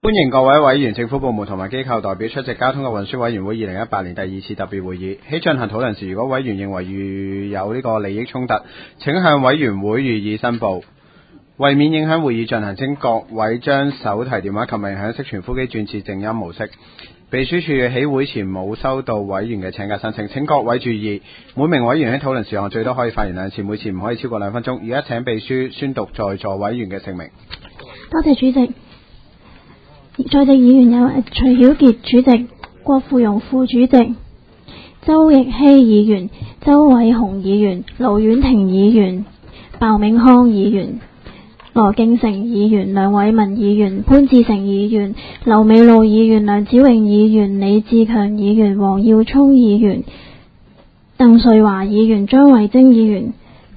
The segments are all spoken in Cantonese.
歡迎各位委員、政府部門同埋機構代表出席交通及運輸委員會2018年第2次特別會議。喺進行討論時，如果委員認為遇有呢個利益衝突，請向委員會予以申報。為免影響會議進行，請各位將手提電話及鳴響式傳呼機轉至靜音模式。秘書處喺會前冇收到委員嘅請假申請，請各位注意，每名委員喺討論事項最多可以發言2次，每次唔可以超過2分鐘。而家請秘書宣讀在座委員嘅姓名。 多謝主席。在席議員有徐曉傑主席、郭富榮副主席、周奕希議員、周偉雄議員、盧婉婷議員、鮑明康議員、羅敬成議員、梁偉文議員、潘志成議員、劉美露議員、梁子穎議員、李志強議員、黃耀聰議員、鄧瑞華議員、張慧晶議員、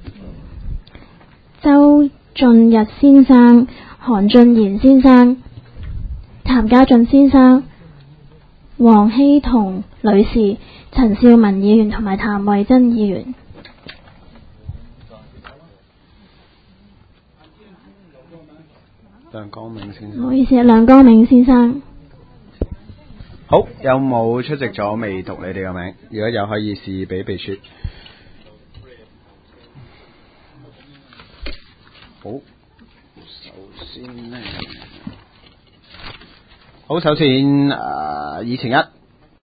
周俊日先生、韓俊賢先生、譚家俊先生、黃希彤女士、陳少文議員同埋譚慧珍議員。 梁光明先生， 唔好意思，梁光明先生。 好，有冇出席咗未讀你哋嘅名？如果有，可以示意俾秘書。好，首先議程1。